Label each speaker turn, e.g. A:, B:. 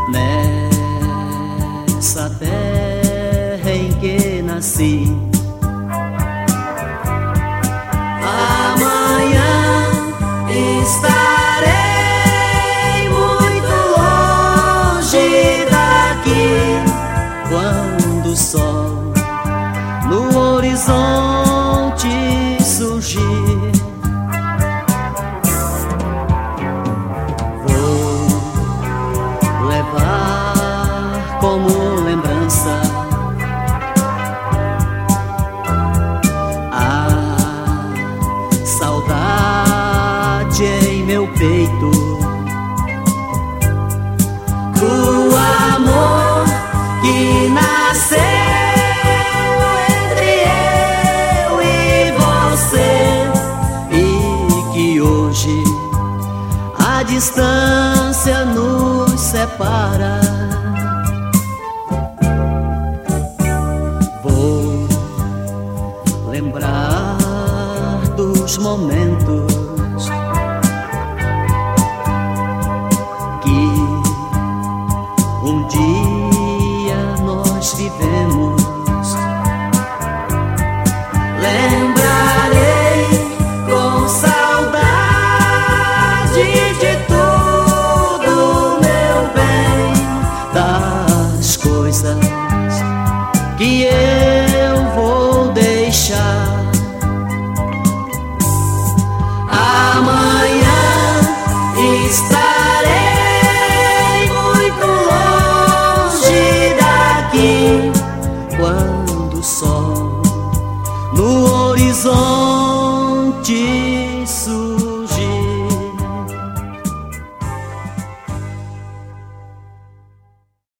A: nessa terra em que nasci. Amanhã estarei muito longe daqui, quando o sol no horizonte surgir. Vou levar como lembrança a saudade em meu peito, o amor que nasceu entre eu e você, e que hoje a distância nos separa. Vou lembrar dos momentos que um dia nós vivemos. Lembrarei com saudade de tudo, meu bem, das coisas que eu vou deixar. Amanhã estarei muito longe daqui, quando o sol no horizonte